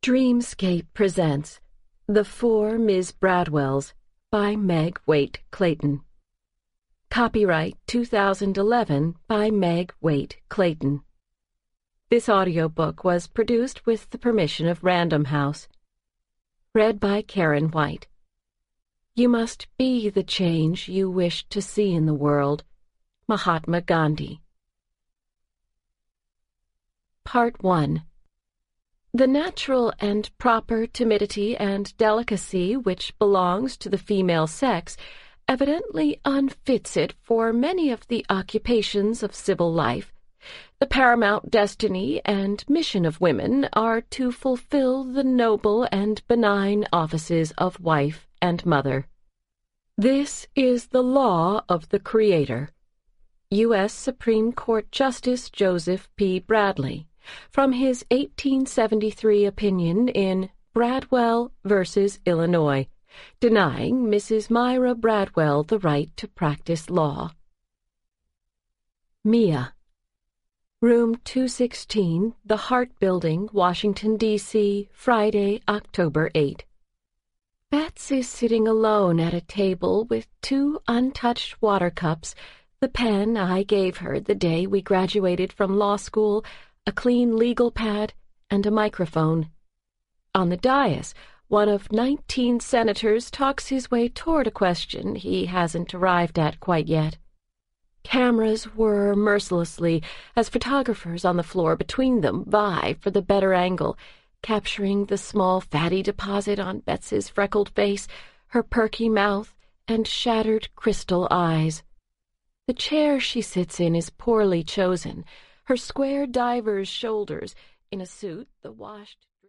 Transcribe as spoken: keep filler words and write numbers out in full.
Dreamscape presents The Four Miz Bradwells by Meg Waite Clayton. Copyright two thousand eleven by Meg Waite Clayton. This audiobook was produced with the permission of Random House. Read by Karen White. You must be the change you wish to see in the world. Mahatma Gandhi. Part one. The natural and proper timidity and delicacy which belongs to the female sex evidently unfits it for many of the occupations of civil life. The paramount destiny and mission of women are to fulfill the noble and benign offices of wife and mother. This is the law of the Creator. U S Supreme Court Justice Joseph P. Bradley, from his eighteen seventy-three opinion in Bradwell versus Illinois, denying Missus Myra Bradwell the right to practice law. Mia. Room two sixteen, The Hart Building, Washington, D C, Friday, October eighth. Bets is sitting alone at a table with two untouched water cups, the pen I gave her the day we graduated from law school, a clean legal pad, and a microphone. On the dais, one of nineteen senators talks his way toward a question he hasn't arrived at quite yet. Cameras whir mercilessly as photographers on the floor between them vie for the better angle, capturing the small fatty deposit on Betsy's freckled face, her perky mouth, and shattered crystal eyes. The chair she sits in is poorly chosen, her square diver's shoulders in a suit the washed